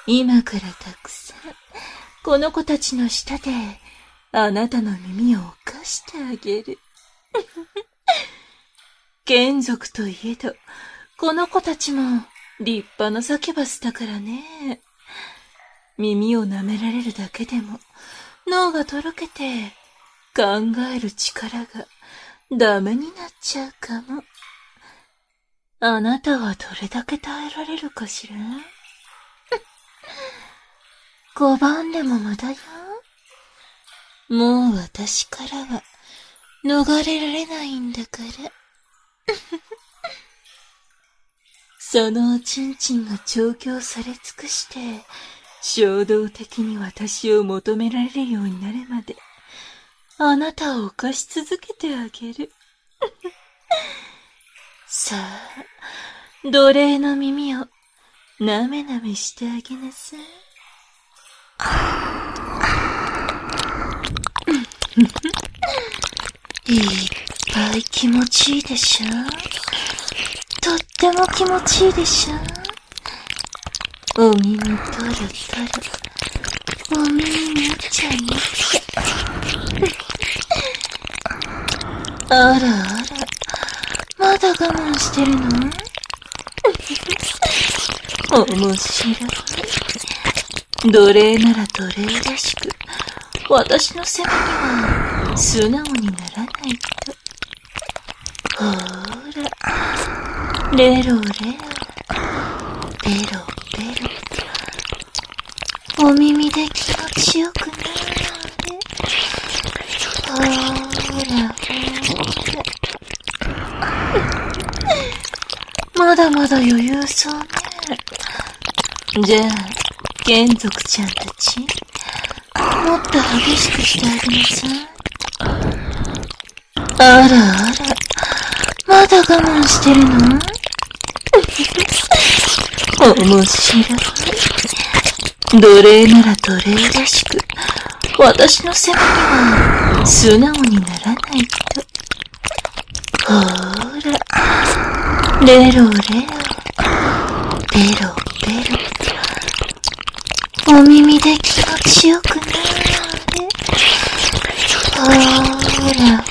今からたくさん、この子たちの下で、あなたの耳を犯してあげる。眷属といえど、この子たちも立派なサキュバスだからね。耳を舐められるだけでも、脳がとろけて、考える力がダメになっちゃうかも。あなたはどれだけ耐えられるかしら？5番でも無駄よ。もう私からは逃れられないんだから。そのおちんちんが調教され尽くして、衝動的に私を求められるようになるまで、あなたを犯し続けてあげる。さあ、奴隷の耳をなめなめしてあげなさい。いっぱい気持ちいいでしょ？とっても気持ちいいでしょ？お耳とろとろ、お耳むちゃむちゃ。あらあら、まだ我慢してるの？面白い。奴隷なら奴隷らしく、私の責めには素直にならないと。ほーら、レロレロ、ペロペロ、お耳で気持ちよくなる。ほーらほーら。まだまだ余裕そうね。じゃあ、眷属ちゃんたち、もっと激しくしてあげなさい。あらあら、まだ我慢してるの？面白い。奴隷なら奴隷らしく、私の責めには素直にならないと。ほーら、レロレロ、ペロペロ、お耳で気持ちよくなる。ほーら